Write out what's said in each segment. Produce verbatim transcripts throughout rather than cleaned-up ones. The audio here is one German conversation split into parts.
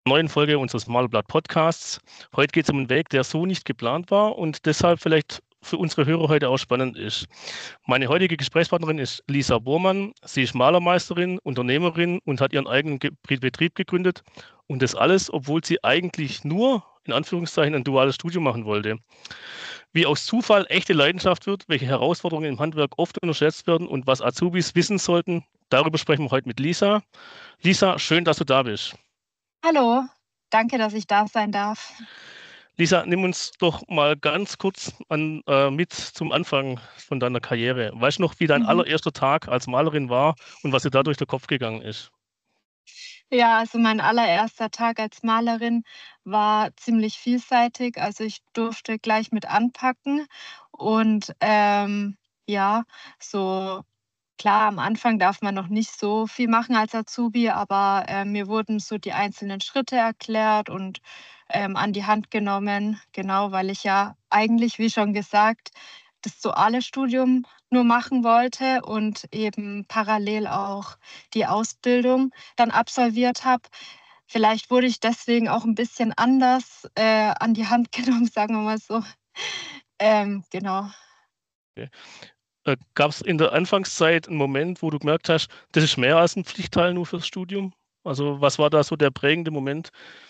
Neuen Folge unseres Malerblatt Podcasts. Heute geht es um einen Weg, der so nicht geplant war und deshalb vielleicht für unsere Hörer heute auch spannend ist. Meine heutige Gesprächspartnerin ist Lisa Bohrmann. Sie ist Malermeisterin, Unternehmerin und hat ihren eigenen Ge Betrieb gegründet. Und das alles, obwohl sie eigentlich nur, in Anführungszeichen, ein duales Studium machen wollte. Wie aus Zufall echte Leidenschaft wird, welche Herausforderungen im Handwerk oft unterschätzt werden und was Azubis wissen sollten, darüber sprechen wir heute mit Lisa. Lisa, schön, dass du da bist. Hallo, danke, dass ich da sein darf. Lisa, nimm uns doch mal ganz kurz an, äh, mit zum Anfang von deiner Karriere. Weißt du noch, wie dein Mhm. allererster Tag als Malerin war und was dir da durch den Kopf gegangen ist? Ja, also mein allererster Tag als Malerin war ziemlich vielseitig. Also ich durfte gleich mit anpacken und ähm, ja, so klar, am Anfang darf man noch nicht so viel machen als Azubi, aber äh, mir wurden so die einzelnen Schritte erklärt und ähm, an die Hand genommen, genau, weil ich ja eigentlich, wie schon gesagt, das duale Studium nur machen wollte und eben parallel auch die Ausbildung dann absolviert habe. Vielleicht wurde ich deswegen auch ein bisschen anders äh, an die Hand genommen, sagen wir mal so. Ähm, genau. Okay. Äh, Gab es in der Anfangszeit einen Moment, wo du gemerkt hast, das ist mehr als ein Pflichtteil nur fürs Studium? Also was war da so der prägende Moment?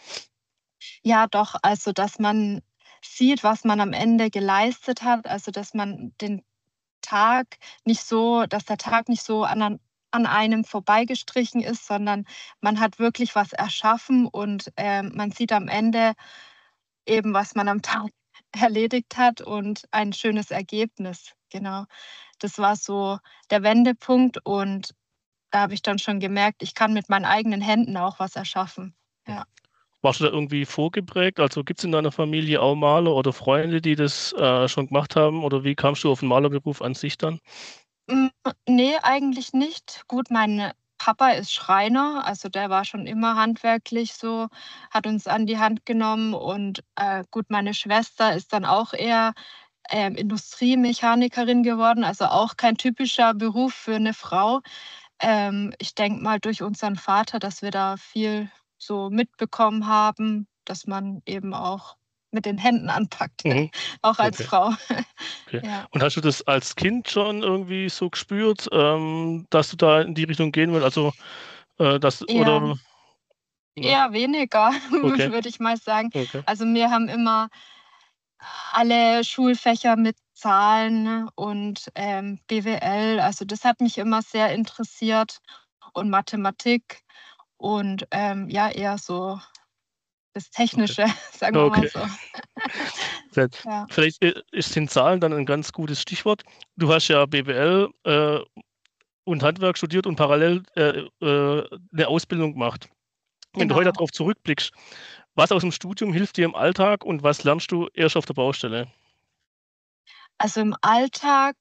Ja, doch, also, dass man sieht, was man am Ende geleistet hat, also, dass man den Tag nicht so dass der Tag nicht so an an an einem vorbeigestrichen ist, sondern man hat wirklich was erschaffen und ähm, man sieht am Ende eben, was man am Tag erledigt hat und ein schönes Ergebnis. Genau. Das war so der Wendepunkt und da habe ich dann schon gemerkt, ich kann mit meinen eigenen Händen auch was erschaffen. Ja. Warst du da irgendwie vorgeprägt? Also gibt es in deiner Familie auch Maler oder Freunde, die das äh, schon gemacht haben? Oder wie kamst du auf den Malerberuf an sich dann? Hm, ne, eigentlich nicht. Gut, mein Papa ist Schreiner, also der war schon immer handwerklich so, hat uns an die Hand genommen und, äh, gut, meine Schwester ist dann auch eher, ähm, Industriemechanikerin geworden, also auch kein typischer Beruf für eine Frau. Ähm, ich denke mal durch unseren Vater, dass wir da viel so mitbekommen haben, dass man eben auch mit den Händen anpackt, Mhm. auch als Okay. Frau. Okay. Ja. Und hast du das als Kind schon irgendwie so gespürt, ähm, dass du da in die Richtung gehen willst? Also, äh, das Eher oder ja, Eher weniger, okay, würde ich mal sagen. okay, Also, mir haben immer alle Schulfächer mit Zahlen und, ähm, B W L, also, das hat mich immer sehr interessiert und Mathematik und, ähm, ja, eher so das okay, Technische, sagen wir mal okay. so. Sehr Ja, vielleicht, äh, ist sind Zahlen dann ein ganz gutes Stichwort. Du hast ja B W L, äh, und Handwerk studiert und parallel, äh, äh, 'ne Ausbildung gemacht. Wenn du heute genau. darauf zurückblickst, was aus dem Studium hilft dir im Alltag und was lernst du erst auf der Baustelle? Also, im Alltag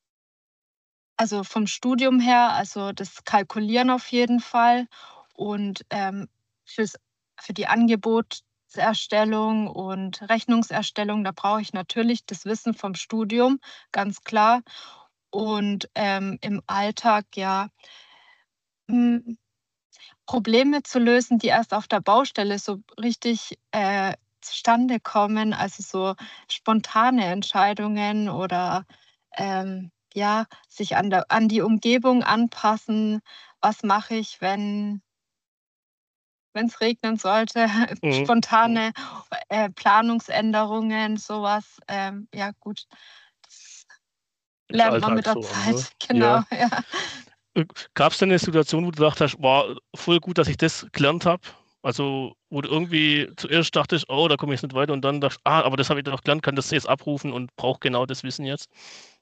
also, vom Studium her, also, das Kalkulieren auf jeden Fall und, ähm, fürs für die Angebotserstellung und Rechnungserstellung, da brauche ich natürlich das Wissen vom Studium, ganz klar. Und, ähm, im Alltag, ja, hm, Probleme zu lösen, die erst auf der Baustelle so richtig, äh, zustande kommen, also, so spontane Entscheidungen oder, ähm, ja, sich an der an die Umgebung anpassen. Was mache ich, wenn wenn es regnen sollte? Mhm, mhm. Spontane, äh, Planungsänderungen, sowas. Ähm, ja gut, das Ist lernt man mit Alltag der so, ne? Zeit. Genau, Ja. ja. Äh, Gab's denn 'ne Situation, wo du gedacht hast: „Boah, voll gut, dass ich das gelernt habe?“ Also, wo du irgendwie zuerst dachtest: „Oh, da komme ich jetzt nicht weiter“ und dann dachtest: „Ah, aber das habe ich doch gelernt, kann das jetzt abrufen und brauche genau das Wissen jetzt?“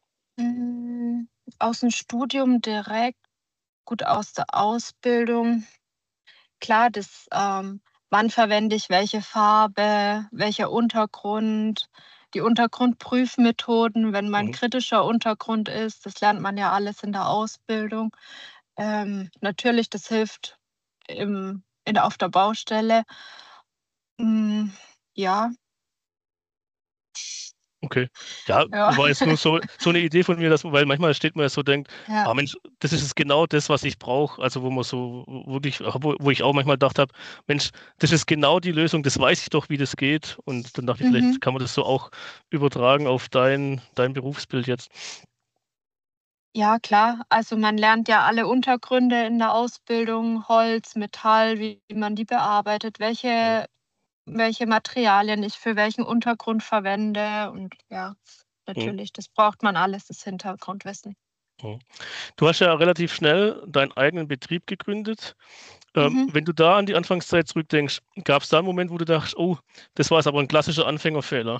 Hm, aus'm Studium direkt, gut, aus der Ausbildung. Klar, das, ähm wann verwende ich welche Farbe, welcher Untergrund, die Untergrundprüfmethoden, wenn mal 'n Mhm. kritischer Untergrund ist, das lernt man ja alles in der Ausbildung. Ähm, natürlich, das hilft im in der auf der Baustelle. Hm, ja, Okay. Ja, Ja, war jetzt nur so, so eine Idee von mir, dass, weil manchmal steht man ja so denkt, ja. ah Mensch, das ist jetzt genau das, was ich brauche. Also wo man so wirklich, wo, wo ich auch manchmal gedacht habe, Mensch, das ist genau die Lösung, das weiß ich doch, wie das geht. Und dann dachte ich, Mhm. vielleicht kann man das so auch übertragen auf dein, dein Berufsbild jetzt. Ja, klar. Also man lernt ja alle Untergründe in der Ausbildung, Holz, Metall, wie man die bearbeitet, Mhm. welche, welche Materialien ich für welchen Untergrund verwende. Und ja, Mhm. natürlich, das braucht man alles, das Hintergrundwissen. Mhm. Du hast ja relativ schnell deinen eigenen Betrieb gegründet. Ähm, Mhm. wenn du da an die Anfangszeit zurückdenkst, gab es da einen Moment, wo du dachtest, oh, das war jetzt aber ein klassischer Anfängerfehler?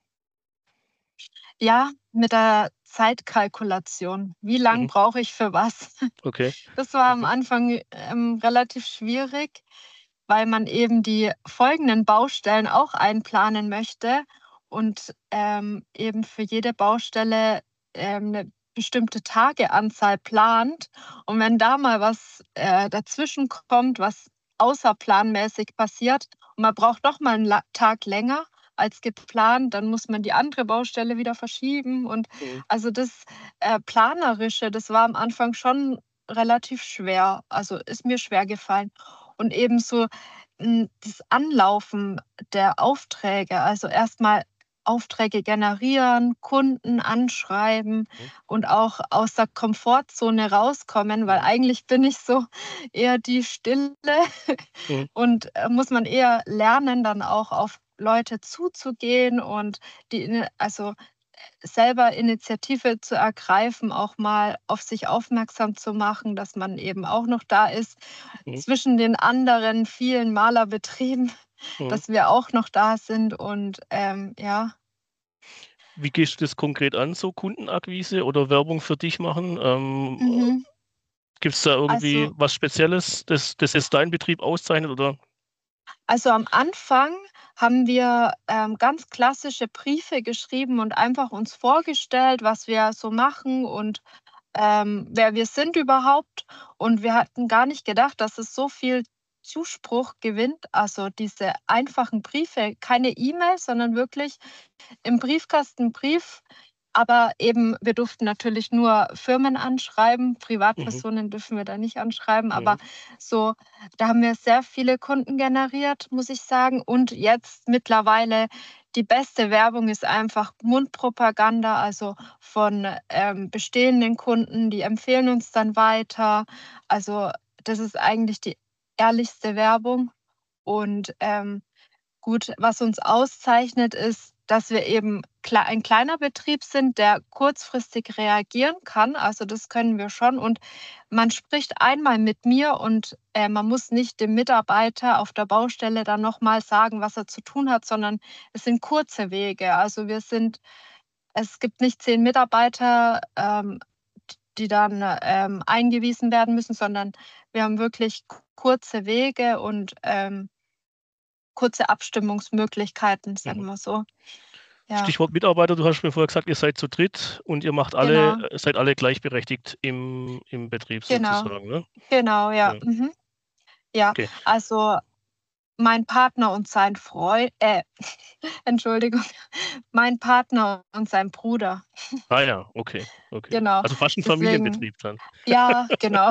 Ja, mit der Zeitkalkulation. Wie lang Mhm. brauche ich für was? Okay. Das war am Okay. Anfang, ähm, relativ schwierig, weil man eben die folgenden Baustellen auch einplanen möchte und, ähm, eben für jede Baustelle, ähm, 'ne bestimmte Tageanzahl plant. Und wenn da mal was, äh, dazwischen kommt, was außerplanmäßig passiert und man braucht doch mal einen la Tag länger als geplant, dann muss man die andere Baustelle wieder verschieben und Mhm. also das, äh, Planerische, das war am Anfang schon relativ schwer. Also, ist mir schwer gefallen. Und ebenso, hm, das Anlaufen der Aufträge, also erstmal Aufträge generieren, Kunden anschreiben Mhm. und auch aus der Komfortzone rauskommen, weil Mhm. eigentlich bin ich so eher die Stille Mhm. und, äh, muss man eher lernen, dann auch auf Leute zuzugehen und die ini also selber Initiative zu ergreifen, auch mal auf sich aufmerksam zu machen, dass man eben auch noch da ist Mhm. zwischen den anderen vielen Malerbetrieben, Mhm. dass wir auch noch da sind und, ähm, ja. Wie gehst du das konkret an, so Kundenakquise oder Werbung für dich machen? Ähm, Mhm. Gibt es da irgendwie Also was Spezielles, das, das jetzt deinen Betrieb auszeichnet? Oder? also am Anfang haben wir, ähm, ganz klassische Briefe geschrieben und einfach uns vorgestellt, was wir so machen und ähm, wer wir sind überhaupt. Und wir hatten gar nicht gedacht, dass es so viel Zuspruch gewinnt. Also diese einfachen Briefe, keine E-Mail, sondern wirklich im Briefkasten Brief. Aber eben, wir durften natürlich nur Firmen anschreiben, Mhm. Privatpersonen dürfen wir da nicht anschreiben, aber Mhm. so, da haben wir sehr viele Kunden generiert, muss ich sagen. Und jetzt mittlerweile die beste Werbung ist einfach Mundpropaganda, also von, ähm, bestehenden Kunden, die empfehlen uns dann weiter. Also, das ist eigentlich die ehrlichste Werbung und, ähm gut, was uns auszeichnet, ist, dass wir eben klei ein kleiner Betrieb sind, der kurzfristig reagieren kann. Also, das können wir schon und man spricht einmal mit mir und, äh, man muss nicht dem Mitarbeiter auf der Baustelle dann noch mal sagen, was er zu tun hat, sondern es sind kurze Wege. Also, wir sind es gibt nicht zehn Mitarbeiter, ähm, d die dann, ähm, eingewiesen werden müssen, sondern wir haben wirklich k kurze Wege und, ähm kurze Abstimmungsmöglichkeiten, Mhm. sagen wir so. Ja, Stichwort Mitarbeiter, du hast mir vorher gesagt, ihr seid zu dritt und ihr macht alle, genau, äh, seid alle gleichberechtigt im, im Betrieb genau, sozusagen, ne? genau, ja, Ja, mhm. Ja, okay. also mein Partner und sein Freund äh, Entschuldigung, mein Partner und sein Bruder, Ah ja, okay, okay. genau. Also fast ein Deswegen Familienbetrieb dann. ja, genau.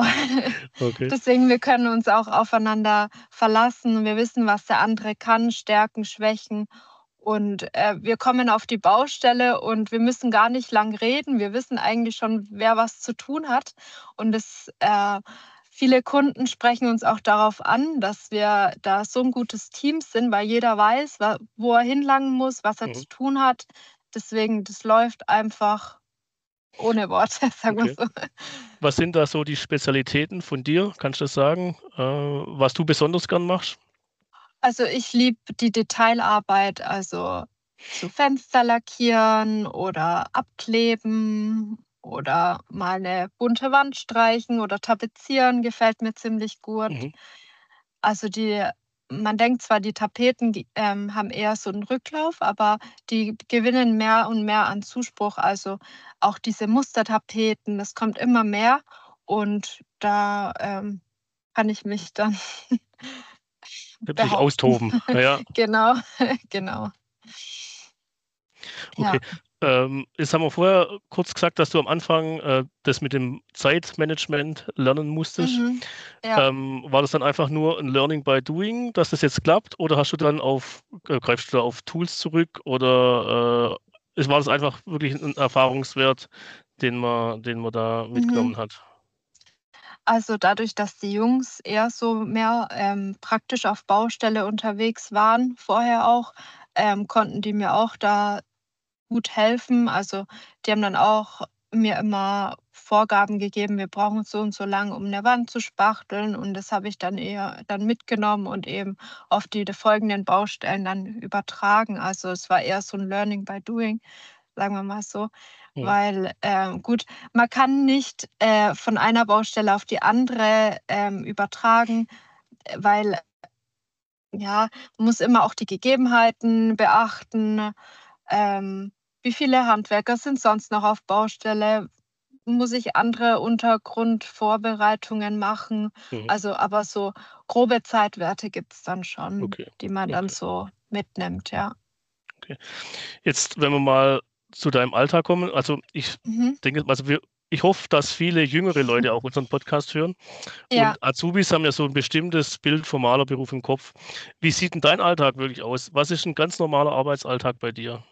Okay. Deswegen, wir können uns auch aufeinander verlassen. Wir wissen, was der andere kann, Stärken, Schwächen. Und, äh, wir kommen auf die Baustelle und wir müssen gar nicht lang reden. Wir wissen eigentlich schon, wer was zu tun hat. Und es äh, viele Kunden sprechen uns auch darauf an, dass wir da so ein gutes Team sind, weil jeder weiß, wa wo er hinlangen muss, was er Mhm. zu tun hat. Deswegen, das läuft einfach ohne Worte, sagen wir Okay. so. Was sind da so die Spezialitäten von dir? Kannst du das sagen, äh, was du besonders gern machst? Also, ich liebe die Detailarbeit, also so Fenster lackieren oder abkleben oder mal 'ne bunte Wand streichen oder tapezieren gefällt mir ziemlich gut. Mhm. Also, die man denkt zwar, die Tapeten, die, ähm, haben eher so 'n Rücklauf, aber die gewinnen mehr und mehr an Zuspruch. Also, auch diese Mustertapeten, das kommt immer mehr und da, ähm, kann ich mich dann Dich behaupten. austoben. Ja, Genau, genau. Okay. Ja. Ähm, jetzt haben wir vorher kurz gesagt, dass du am Anfang äh, das mit dem Zeitmanagement lernen musstest. Mhm. Ja. Ähm, war das dann einfach nur ein Learning by Doing, dass das jetzt klappt, oder hast du dann auf, äh, greifst du da auf Tools zurück, oder äh, ist, war das einfach wirklich ein Erfahrungswert, den man, den man da Mhm. mitgenommen hat? Also dadurch, dass die Jungs eher so mehr ähm, praktisch auf Baustelle unterwegs waren, vorher auch, ähm, konnten die mir auch da gut helfen. Also, die haben dann auch mir immer Vorgaben gegeben: „Wir brauchen so und so lang, um 'ne Wand zu spachteln." Und das habe ich dann eher dann mitgenommen und eben auf die d folgenden Baustellen dann übertragen. Also, es war eher so 'n Learning by Doing, sagen wir mal so. Mhm. Weil, ähm, gut, man kann nicht, äh, von einer Baustelle auf die andere, ähm, übertragen, äh, weil, ja, man muss immer auch die Gegebenheiten beachten. Ähm, wie viele Handwerker sind sonst noch auf Baustelle? Muss ich andere Untergrundvorbereitungen machen? Mhm. Also, aber so grobe Zeitwerte gibt's dann schon, Okay, die man dann okay, so mitnimmt, ja. okay. Jetzt, wenn wir mal zu deinem Alltag kommen, also ich Mhm. denke, also wir, ich hoffe, dass viele jüngere Leute auch unseren Podcast hören. Ja, Und Azubis haben ja so ein bestimmtes Bild vom Malerberuf im Kopf. Wie sieht denn dein Alltag wirklich aus? Was ist ein ganz normaler Arbeitsalltag bei dir?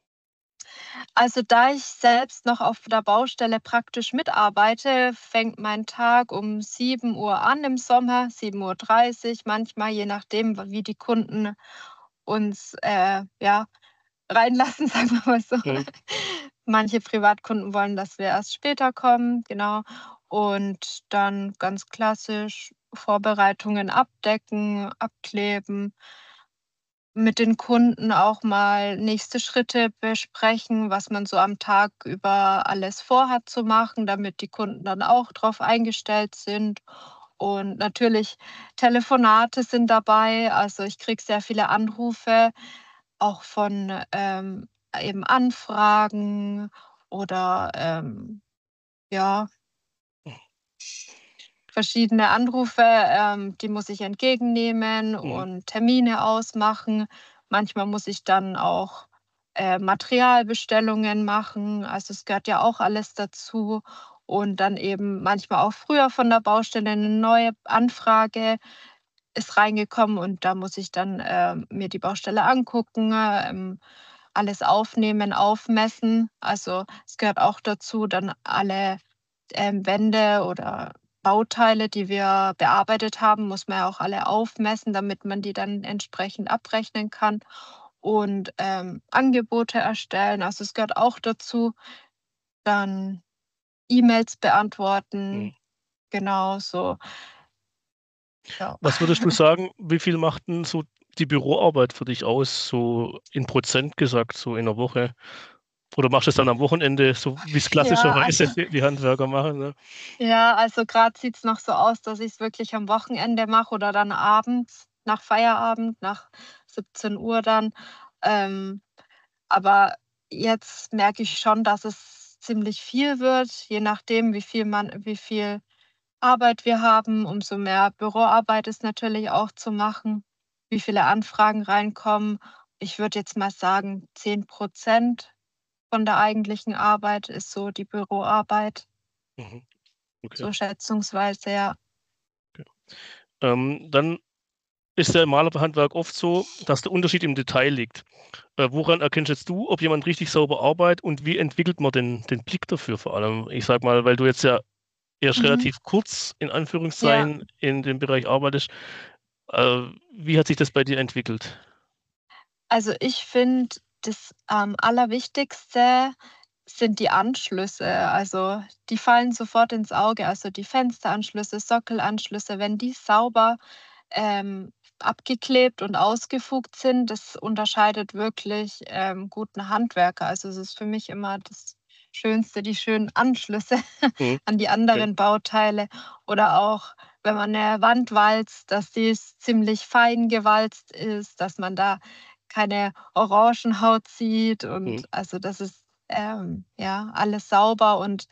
also da ich selbst noch auf der Baustelle praktisch mitarbeite, fängt mein Tag um sieben Uhr an im Sommer, sieben Uhr dreißig manchmal, je nachdem, wie die Kunden uns, äh, ja, reinlassen, sagen wir mal so. Mhm, Manche Privatkunden wollen, dass wir erst später kommen, genau. Und dann ganz klassisch Vorbereitungen abdecken, abkleben, mit den Kunden auch mal nächste Schritte besprechen, was man so am Tag über alles vorhat zu machen, damit die Kunden dann auch drauf eingestellt sind. Und natürlich Telefonate sind dabei. Also, ich kriege sehr viele Anrufe, auch von, ähm, eben Anfragen oder, ähm, ja, verschiedene Anrufe, ähm, die muss ich entgegennehmen mhm, und Termine ausmachen. Manchmal muss ich dann auch, äh, Materialbestellungen machen. Also, es gehört ja auch alles dazu. Und dann eben manchmal auch früher von der Baustelle eine neue Anfrage ist reingekommen und da muss ich dann, ähm, mir die Baustelle angucken, ähm, alles aufnehmen, aufmessen. Also, es gehört auch dazu, dann alle, ähm, Wände oder Bauteile, die wir bearbeitet haben, muss man ja auch alle aufmessen, damit man die dann entsprechend abrechnen kann und, ähm, Angebote erstellen. Also, es gehört auch dazu. Dann E-Mails mhm. beantworten, genau so, ja. Was würdest du sagen, wie viel macht denn so die Büroarbeit für dich aus, so in Prozent gesagt, so in der Woche? Oder machst du es dann am Wochenende, so wie es Ja, also klassischerweise die die Handwerker machen, ne? ja, also grad sieht's noch so aus, dass ich's wirklich am Wochenende mache oder dann abends nach Feierabend, nach siebzehn Uhr dann. Ähm, aber jetzt merke ich schon, dass es ziemlich viel wird, je nachdem, wie viel man wie viel Arbeit wir haben, umso mehr Büroarbeit ist natürlich auch zu machen, wie viele Anfragen reinkommen. Ich würde jetzt mal sagen, zehn Prozent von der eigentlichen Arbeit ist so die Büroarbeit, Mhm, okay, so schätzungsweise, ja. okay. Ähm, dann ist ja im Malerhandwerk oft so, dass der Unterschied im Detail liegt. Äh, woran erkennst jetzt du, ob jemand richtig sauber arbeitet, und wie entwickelt man den den Blick dafür vor allem? Ich sage mal, weil du jetzt ja erst Mhm. relativ kurz in Ja, Anführungszeichen in dem Bereich arbeitest. Äh, wie hat sich das bei dir entwickelt? also ich finde, das am allerwichtigste sind die Anschlüsse. Also, die fallen sofort ins Auge. Also, die Fensteranschlüsse, Sockelanschlüsse, wenn die sauber, ähm, abgeklebt und ausgefugt sind, das unterscheidet wirklich, ähm, guten Handwerker. Also, es ist für mich immer das Schönste, die schönen Anschlüsse Mhm, an die okay. anderen Bauteile oder auch, wenn man eine Wand walzt, dass die s ziemlich fein gewalzt ist, dass man da keine Orangenhaut sieht Mhm, und also, das ist, ähm, ja, alles sauber und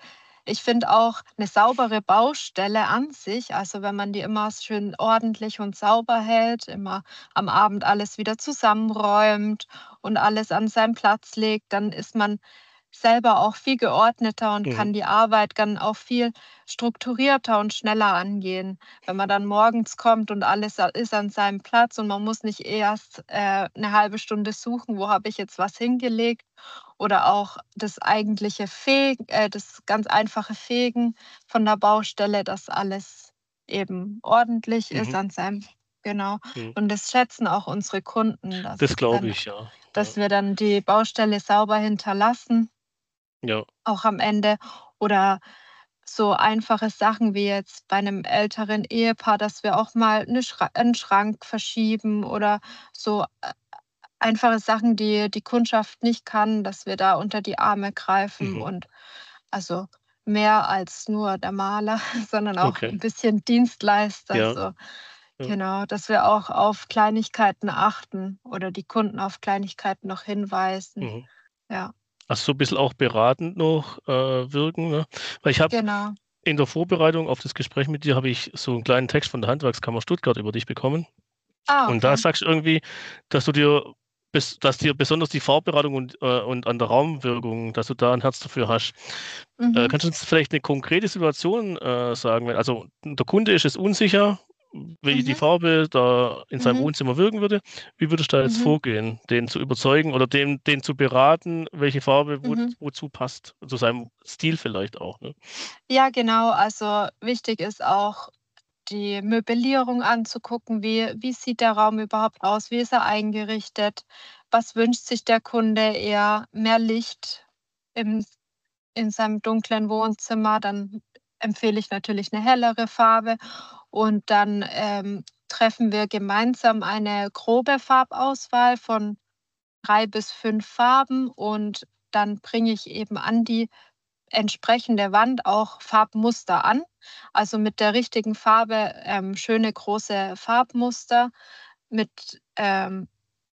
ich finde auch eine saubere Baustelle an sich, also wenn man die immer schön ordentlich und sauber hält, immer am Abend alles wieder zusammenräumt und alles an seinen Platz legt, dann ist man selber auch viel geordneter und Mhm. kann die Arbeit dann auch viel strukturierter und schneller angehen. Wenn man dann morgens kommt und alles a ist an seinem Platz und man muss nicht erst, äh, 'ne halbe Stunde suchen, wo habe ich jetzt was hingelegt, oder auch das eigentliche Fegen äh, das ganz einfache Fegen von der Baustelle, dass alles eben ordentlich ist Mhm. an seinem genau. Mhm. Und das schätzen auch unsere Kunden, Das dass glaube dann ich, ja. Ja. dass wir dann die Baustelle sauber hinterlassen, Ja. auch am Ende. Oder so einfache Sachen wie jetzt bei 'nem älteren Ehepaar, dass wir auch mal 'ne Schra 'n Schrank verschieben oder so, äh, einfache Sachen, die die Kundschaft nicht kann, dass wir da unter die Arme greifen Mhm. und also mehr als nur der Maler, sondern auch Okay. 'n bisschen Dienstleister, Ja. so. Ja. Genau, dass wir auch auf Kleinigkeiten achten oder die Kunden auf Kleinigkeiten noch hinweisen. Mhm. Ja, Also, so 'n bisschen auch beratend noch, äh, wirken, ne? Weil ich habe genau. in der Vorbereitung auf das Gespräch mit dir habe ich so 'n kleinen Text von der Handwerkskammer Stuttgart über dich bekommen. Ah, Und da okay. sagst du irgendwie, dass du dir bes dass dir besonders die Farbberatung und, äh und an der Raumwirkung, dass du da 'n Herz dafür hast. Äh, Mhm, kannst du uns vielleicht 'ne konkrete Situation, äh, sagen? Wenn also, der Kunde ist jetzt unsicher, wie die mhm, Farbe da in seinem mhm, Wohnzimmer wirken würde. Wie würdest du da jetzt mhm, vorgehen, den zu überzeugen oder den den zu beraten, welche Farbe wo mhm. wozu passt? Zu seinem Stil vielleicht auch, ne? Ja, genau. Also, wichtig ist auch, die Möblierung anzugucken. Wie wie sieht der Raum überhaupt aus? Wie ist er eingerichtet? Was wünscht sich der Kunde eher? Mehr Licht im in seinem dunklen Wohnzimmer, dann empfehle ich natürlich eine hellere Farbe und dann, ähm, treffen wir gemeinsam eine grobe Farbauswahl von drei bis fünf Farben und dann bringe ich eben an die entsprechende Wand auch Farbmuster an. Also, mit der richtigen Farbe, ähm, schöne große Farbmuster mit, ähm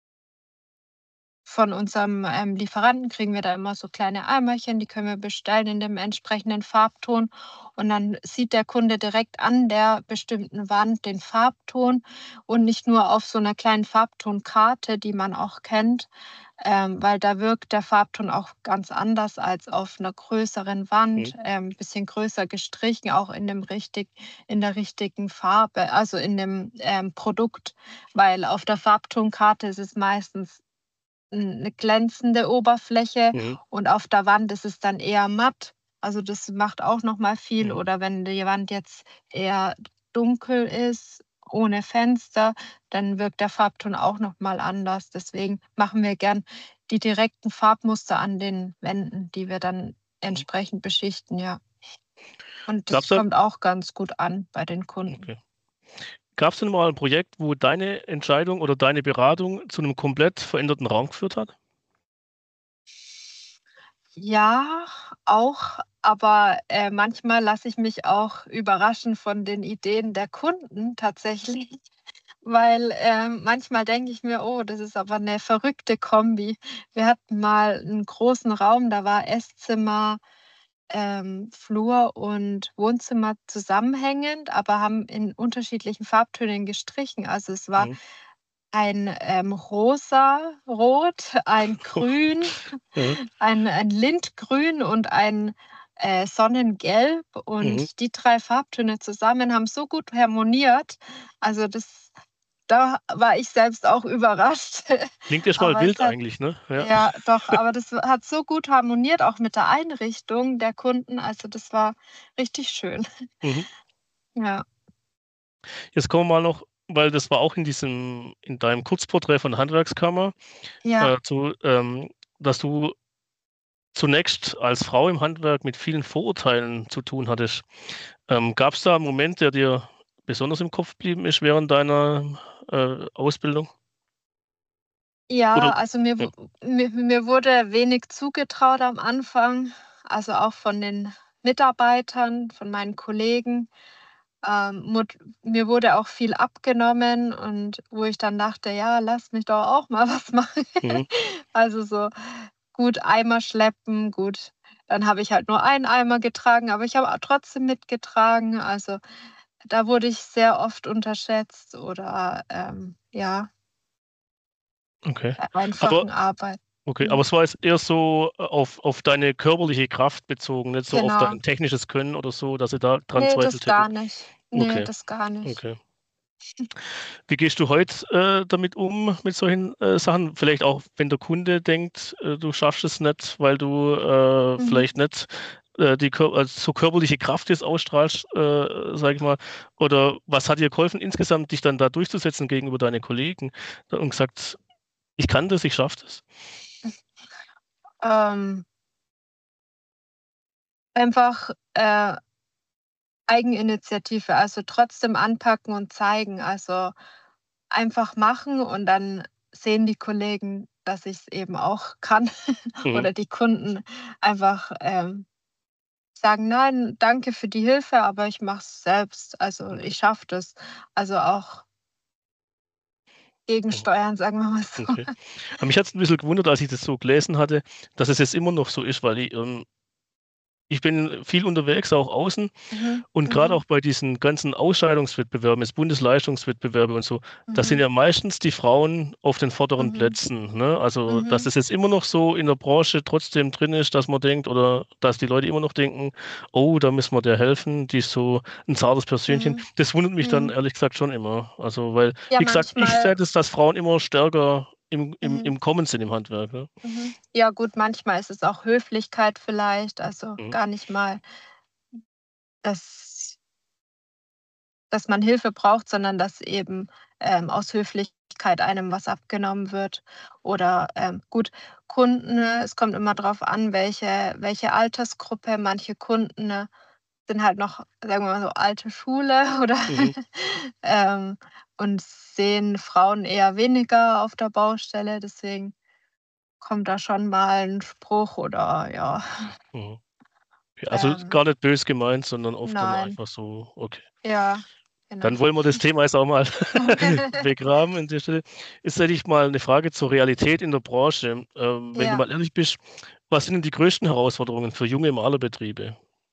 von unserem, ähm, Lieferanten kriegen wir da immer so kleine Eimerchen, die können wir bestellen in dem entsprechenden Farbton. Und dann sieht der Kunde direkt an der bestimmten Wand den Farbton und nicht nur auf so einer kleinen Farbtonkarte, die man auch kennt, ähm, weil da wirkt der Farbton auch ganz anders als auf einer größeren Mhm. Wand, ähm, bisschen größer gestrichen, auch in dem richtig in der richtigen Farbe, also in dem, ähm, Produkt, weil auf der Farbtonkarte ist es meistens 'n 'ne glänzende Oberfläche Mhm. und auf der Wand ist es dann eher matt. Also, das macht auch noch mal viel. Mhm. Oder wenn die Wand jetzt eher dunkel ist, ohne Fenster, dann wirkt der Farbton auch noch mal anders. Deswegen machen wir gern die direkten Farbmuster an den Wänden, die wir dann Mhm. entsprechend beschichten, ja. Und Gab's das da kommt auch ganz gut an bei den Kunden. okay. Gab's denn mal 'n Projekt, wo deine Entscheidung oder deine Beratung zu 'nem komplett veränderten Raum geführt hat? Ja, auch, aber, äh, manchmal lasse ich mich auch überraschen von den Ideen der Kunden tatsächlich, weil, ähm, manchmal denke ich mir: „Oh, das ist aber eine verrückte Kombi.“ Wir hatten mal einen großen Raum, da war Esszimmer, ähm, Flur und Wohnzimmer zusammenhängend, aber haben in unterschiedlichen Farbtönen gestrichen. Also, es war Mhm. ein, ähm, Rosarot, ein Grün, Ja. ein ein Lindgrün und ein, äh, Sonnengelb, Mhm. und die drei Farbtöne zusammen haben so gut harmoniert. Also, das da war ich selbst auch überrascht. Klingt erst mal Aber es wild hat eigentlich, ne? Ja. ja, doch, aber das hat so gut harmoniert, auch mit der Einrichtung der Kunden. Also, das war richtig schön. Mhm. Ja. Jetzt kommen wir mal noch, weil das war auch in diesem in deinem Kurzporträt von Handwerkskammer, Ja. äh, zu ähm, dass du zunächst als Frau im Handwerk mit vielen Vorurteilen zu tun hattest. Ähm, gab's da 'n Moment, der dir besonders im Kopf geblieben ist während deiner, äh, Ausbildung? Ja, Oder also mir ja. wu mir mir wurde wenig zugetraut am Anfang, also auch von den Mitarbeitern, von meinen Kollegen. Ähm, mut mir wurde auch viel abgenommen und wo ich dann dachte: „Ja, lass mich doch auch mal was machen.“ Mhm. Also so gut Eimer schleppen, gut dann habe ich halt nur einen Eimer getragen, aber ich habe auch trotzdem mitgetragen. Also, da wurde ich sehr oft unterschätzt oder, ähm, ja, Okay. bei Aber einfachen Arbeiten. okay, aber es war jetzt eher so äh, auf auf deine körperliche Kraft bezogen, nicht so auf Genau. dein technisches Können oder so, dass sie da dran Ne, das zweifelt hätten? gar nicht. Ne, Okay, das gar nicht. okay. Wie gehst du heute äh, damit um, mit solchen äh, Sachen? Vielleicht auch, wenn der Kunde denkt, äh, du schaffst es nicht, weil du äh, Mhm. vielleicht nicht äh, die Kör also so körperliche Kraft jetzt ausstrahlst, äh, sage ich mal. Oder was hat dir geholfen insgesamt, dich dann da durchzusetzen gegenüber deinen Kollegen und gesagt, ich kann das, ich schaffe das? Ähm, einfach, äh, Eigeninitiative, also trotzdem anpacken und zeigen. Also, einfach machen und dann sehen die Kollegen, dass ich's eben auch kann Mhm, oder die Kunden einfach, ähm, sagen: „Nein, danke für die Hilfe, aber ich mache es selbst. Also, okay, ich schaffe das.“ Also, auch mhm, gegensteuern, sagen wir mal so. okay. Aber mich hat's 'n bisschen gewundert, als ich das so gelesen hatte, dass es jetzt immer noch so ist, weil ich, ähm ich bin viel unterwegs, auch außen. Mhm, Und gerade mhm, auch bei diesen ganzen Ausscheidungswettbewerben, jetzt Bundesleistungswettbewerbe und so, da sind mhm, ja meistens die Frauen auf den vorderen mhm, Plätzen, ne? Also, dass mhm, es jetzt immer noch so in der Branche trotzdem drin ist, dass man denkt oder dass die Leute immer noch denken: „Oh, da müssen wir der helfen, die ist so 'n zartes Persönchen.“ mhm, Das wundert mich dann mhm. ehrlich gesagt schon immer. Also, weil, Ja, wie gesagt, ich manchmal sehe das, dass Frauen immer stärker im im mhm. im Kommen sind im Handwerk, ne? Mhm. Ja gut, manchmal ist es auch Höflichkeit vielleicht, also Mhm, gar nicht mal, dass dass man Hilfe braucht, sondern dass eben, ähm, aus Höflichkeit einem was abgenommen wird. Oder, ähm, gut, Kunden, ne, es kommt immer drauf an, welche welche Altersgruppe. Manche Kunden, ne, sind halt noch, sagen wir mal so, alte Schule oder mhm, ähm, und sehen Frauen eher weniger auf der Baustelle, deswegen kommt da schon mal 'n Spruch oder ja. mhm. Ja, also, Ähm, gar nicht böse gemeint, sondern oft dann nein. einfach so okay. Ja, genau. Dann wollen wir das Thema jetzt auch mal begraben an der Stelle. Jetzt hätte ich mal eine Frage zur Realität in der Branche. Ähm, wenn du Ja, mal ehrlich bist, was sind denn die größten Herausforderungen für junge Malerbetriebe?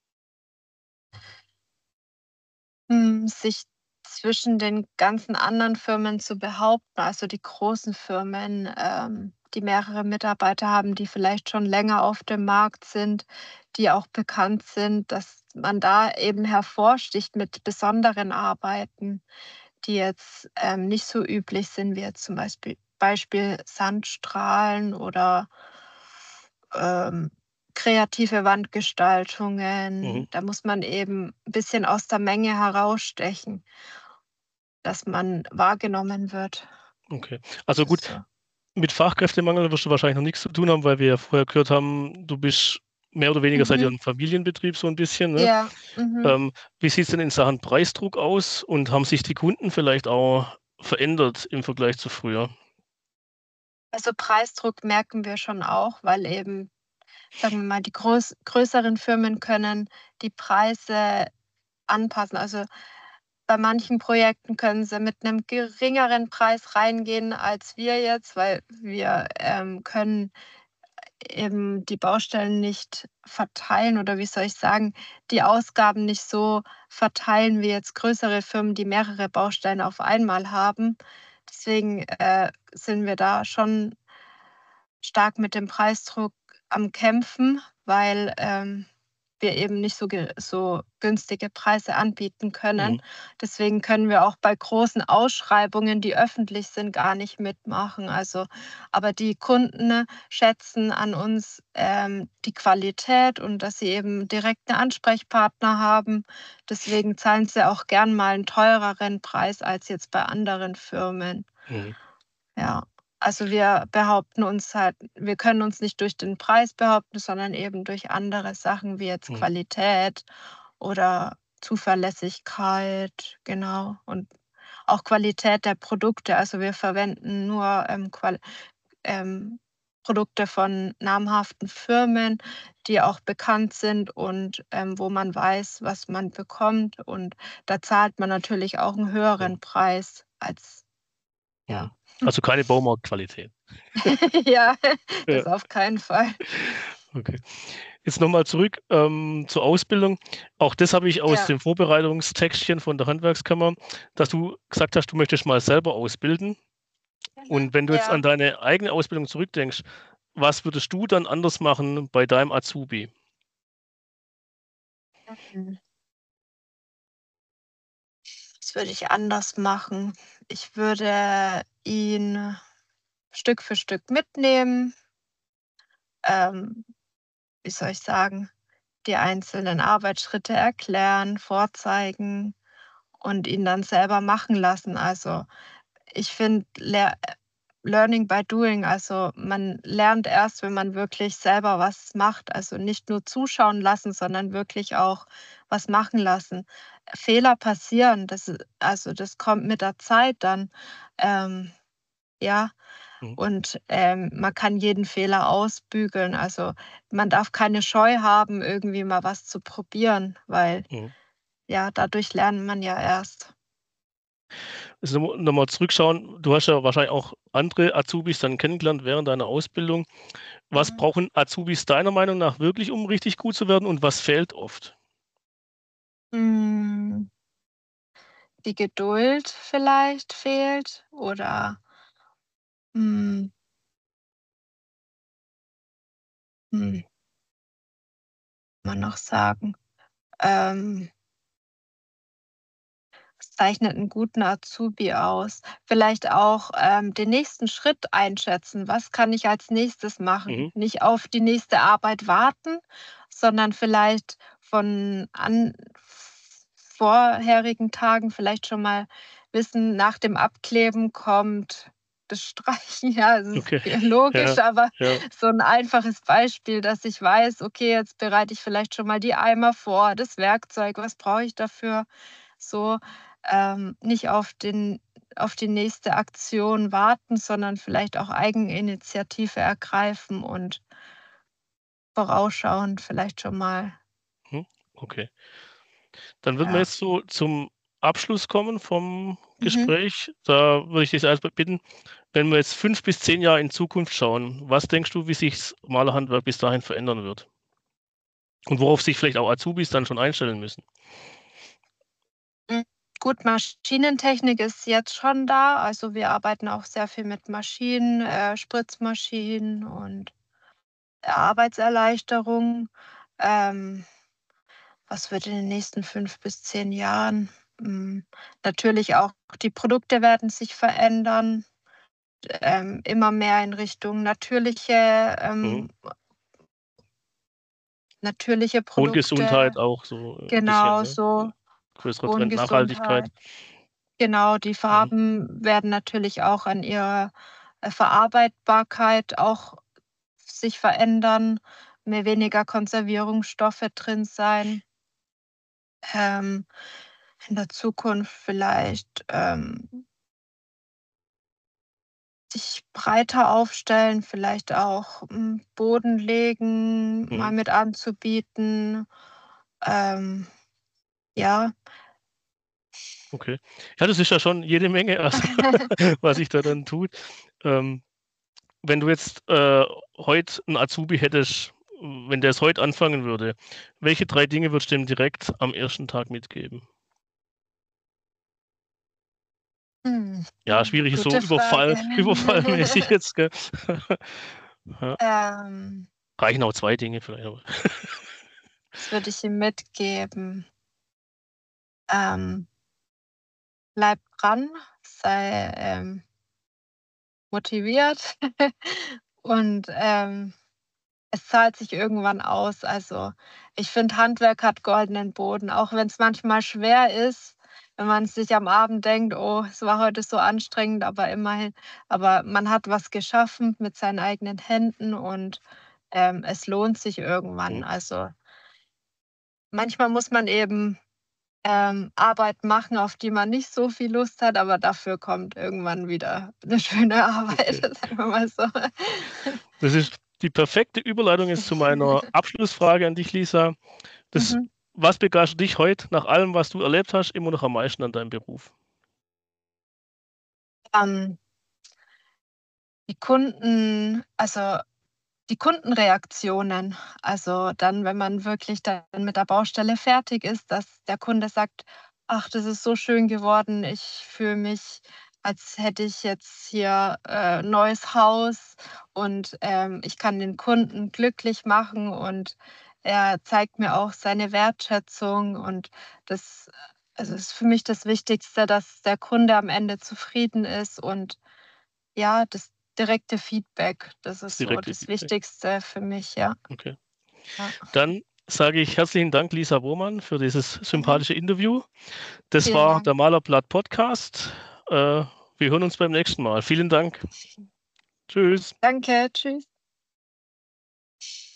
hm, sich zwischen den ganzen anderen Firmen zu behaupten, also die großen Firmen, ähm, die mehrere Mitarbeiter haben, die vielleicht schon länger auf dem Markt sind, die auch bekannt sind, dass man da eben hervorsticht mit besonderen Arbeiten, die jetzt, ähm, nicht so üblich sind, wie jetzt zum Beispiel Beispiel Sandstrahlen oder ähm, kreative Mhm, Wandgestaltungen. Da muss man eben 'n bisschen aus der Menge herausstechen, dass man wahrgenommen wird. okay. Das Also gut, ist so. mit Fachkräftemangel wirst du wahrscheinlich noch nichts zu tun haben, weil wir ja vorher gehört haben, du bist mehr oder weniger seid ihr Mhm. 'n Familienbetrieb so ein bisschen, ne? Ja, mhm. Ähm, wie sieht's denn in Sachen Preisdruck aus und haben sich die Kunden vielleicht auch verändert im Vergleich zu früher? Also, Preisdruck merken wir schon auch, weil eben, sagen wir mal, die groß größeren Firmen können die Preise anpassen. Also, bei manchen Projekten können sie mit 'nem geringeren Preis reingehen als wir jetzt, weil wir, ähm, können eben die Baustellen nicht verteilen oder wie soll ich sagen, die Ausgaben nicht so verteilen wie jetzt größere Firmen, die mehrere Baustellen auf einmal haben. Deswegen, äh, sind wir da schon stark mit dem Preisdruck am Kämpfen, weil, ähm, wir eben nicht so ge so günstige Preise anbieten können. Mhm, Deswegen können wir auch bei großen Ausschreibungen, die öffentlich sind, gar nicht mitmachen. Also, aber die Kunden, ne, schätzen an uns, ähm, die Qualität und dass sie eben direkte Ansprechpartner haben. Deswegen zahlen sie auch gern mal einen teureren Preis als jetzt bei anderen Firmen. mhm, Ja, also wir behaupten uns halt, wir können uns nicht durch den Preis behaupten, sondern eben durch andere Sachen wie jetzt mhm, Qualität oder Zuverlässigkeit, genau. Und auch Qualität der Produkte. Also wir verwenden nur, ähm, Qual ähm, Produkte von namhaften Firmen, die auch bekannt sind und, ähm, wo man weiß, was man bekommt. Und da zahlt man natürlich auch einen mhm, höheren Preis als mhm. ja. Also keine Baumarktqualität. Ja, Ja, das auf keinen Fall. Okay. Jetzt nochmal zurück ähm, zur Ausbildung. Auch das habe ich aus Ja. dem Vorbereitungstextchen von der Handwerkskammer, dass du gesagt hast, du möchtest mal selber ausbilden. Und wenn du jetzt Ja. an deine eigene Ausbildung zurückdenkst, was würdest du dann anders machen bei deinem Azubi? Mhm. Was würde ich anders machen? Ich würde ihn Stück für Stück mitnehmen. Ähm, wie soll ich sagen, die einzelnen Arbeitsschritte erklären, vorzeigen und ihn dann selber machen lassen. Also, ich finde Lehr Learning by doing, also, man lernt erst, wenn man wirklich selber was macht, also, nicht nur zuschauen lassen, sondern wirklich auch was machen lassen. Fehler passieren, das i also, das kommt mit der Zeit dann, ähm, ja, Mhm. und, ähm, man kann jeden Fehler ausbügeln. Also, man darf keine Scheu haben, irgendwie mal was zu probieren, weil, Mhm. ja, dadurch lernt man ja erst. Also, no noch mal zurückschauen, du hast ja wahrscheinlich auch andere Azubis dann kennengelernt während deiner Ausbildung. Was Mhm. brauchen Azubis deiner Meinung nach wirklich, um richtig gut zu werden und was fehlt oft? Hm. Die Geduld vielleicht fehlt oder hm hm man noch sagen? Ähm Was zeichnet 'n guten Azubi aus? Vielleicht auch, ähm, den nächsten Schritt einschätzen. Was kann ich als Nächstes machen? Mhm. Nicht auf die nächste Arbeit warten, sondern vielleicht von an v vorherigen Tagen vielleicht schon mal wissen, nach dem Abkleben kommt das Streichen. Ja, es ist Okay. ja logisch, Ja, aber ja. so 'n einfaches Beispiel, dass ich weiß: „Okay, jetzt bereite ich vielleicht schon mal die Eimer vor, das Werkzeug, was brauche ich dafür?“ So, ähm, nicht auf den auf die nächste Aktion warten, sondern vielleicht auch Eigeninitiative ergreifen und vorausschauend vielleicht schon mal Mhm, okay. Dann würden wir Ja. jetzt so zum Abschluss kommen vom Mhm. Gespräch. Da würde ich dich erst mal bitten, wenn wir jetzt fünf bis zehn Jahre in Zukunft schauen, was denkst du, wie sich's Malerhandwerk bis dahin verändern wird? Und worauf sich vielleicht auch Azubis dann schon einstellen müssen? Hm, gut, Maschinentechnik ist jetzt schon da. Also, wir arbeiten auch sehr viel mit Maschinen, äh, Spritzmaschinen und Arbeitserleichterung. Ähm was wird in den nächsten fünf bis zehn Jahren hm, natürlich auch die Produkte werden sich verändern, ähm, immer mehr in Richtung natürliche, Mhm. ähm natürliche Produkte. Grundgesundheit auch so 'n bisschen, Genau ne? so, Größerer Trend Nachhaltigkeit. Ungesundheit. Genau, die Mhm. Farben werden natürlich auch an ihrer, äh, Verarbeitbarkeit auch sich verändern, mehr weniger Konservierungsstoffe drin sein. Ähm, in der Zukunft vielleicht, ähm sich breiter aufstellen, vielleicht auch 'n Boden legen, mal Mhm. mit anzubieten. Ähm, ja. Okay. Ja, das ist ja schon jede Menge, also, was sich da dann tut. Ähm, wenn du jetzt, äh, heut 'n Azubi hättest, wenn der es heut anfangen würde, welche drei Dinge würdest du dem direkt am ersten Tag mitgeben? Hm, Ja, schwierig ist so gute Überfall Frage. überfallmäßig jetzt, gell? Ja. Ähm Reichen auch zwei Dinge vielleicht, aber Was würde ich ihm mitgeben? Ähm bleib dran, sei, ähm motiviert und, ähm, es zahlt sich irgendwann aus. Also, ich finde, Handwerk hat goldenen Boden, auch wenn's manchmal schwer ist, wenn man sich am Abend denkt: „Oh, es war heute so anstrengend“, aber immerhin aber man hat was geschaffen mit seinen eigenen Händen und, ähm, es lohnt sich irgendwann. Mhm. Also manchmal muss man eben, ähm, Arbeit machen, auf die man nicht so viel Lust hat, aber dafür kommt irgendwann wieder 'ne schöne Arbeit, Okay. sagen wir mal so. Das ist die perfekte Überleitung jetzt zu meiner Abschlussfrage an dich, Lisa. Das Mhm. was begeistert dich heut nach allem, was du erlebt hast, immer noch am meisten an deinem Beruf? Ähm Die Kunden, also die Kundenreaktionen. Also dann, wenn man wirklich dann mit der Baustelle fertig ist, dass der Kunde sagt: „Ach, das ist so schön geworden. Ich fühle mich, als hätte ich jetzt hier, äh, neues Haus und, ähm, ich kann den Kunden glücklich machen und er zeigt mir auch seine Wertschätzung." Und das also, ist für mich das Wichtigste, dass der Kunde am Ende zufrieden ist und ja, das direkte Feedback, das Das ist so direkte das Feedback. Wichtigste für mich, ja. Okay. Ja. Dann sage ich herzlichen Dank, Lisa Bohrmann, für dieses Mhm. sympathische Interview. Das Vielen war Dank. der Malerblatt Podcast. Äh, wir hören uns beim nächsten Mal. Vielen Dank. Tschüss. Danke, tschüss.